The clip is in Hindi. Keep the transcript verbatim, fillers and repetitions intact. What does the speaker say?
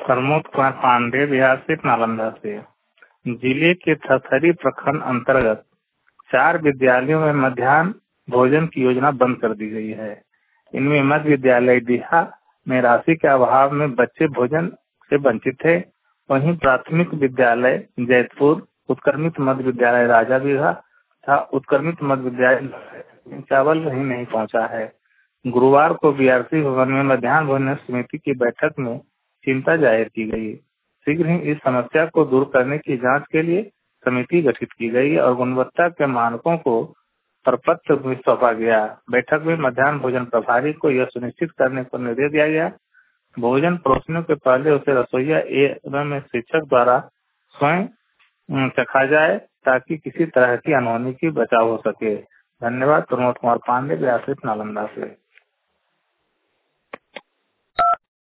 प्रमोद कुमार पांडे, बिहार से, नालंदा से। जिले के थथरी प्रखंड अंतर्गत चार विद्यालयों में मध्याह्न भोजन की योजना बंद कर दी गई है। इनमें मध्य विद्यालय डीहा में राशि के अभाव में बच्चे भोजन से वंचित थे। वहीं प्राथमिक विद्यालय जैतपुर, उत्क्रमित मध्य विद्यालय राजा बिघा तथा उत्क्रमित मध्य विद्यालय चावल ही नहीं पहुंचा है। गुरुवार को बीआरसी भवन में मध्याह्न भोजन समिति की बैठक में चिंता जाहिर की गई। शीघ्र ही इस समस्या को दूर करने की जांच के लिए समिति गठित की गई और गुणवत्ता के मानकों को प्रपत्र भी सौंपा गया। बैठक में मध्याह्न भोजन प्रभारी को यह सुनिश्चित करने पर निर्देश दिया गया, भोजन परोसने के पहले उसे रसोइया एवं शिक्षक द्वारा स्वयं चखा जाए ताकि किसी तरह की अनहोनी की बचाव हो सके। धन्यवाद। प्रमोद कुमार पांडे, बिहार से, नालंदा से।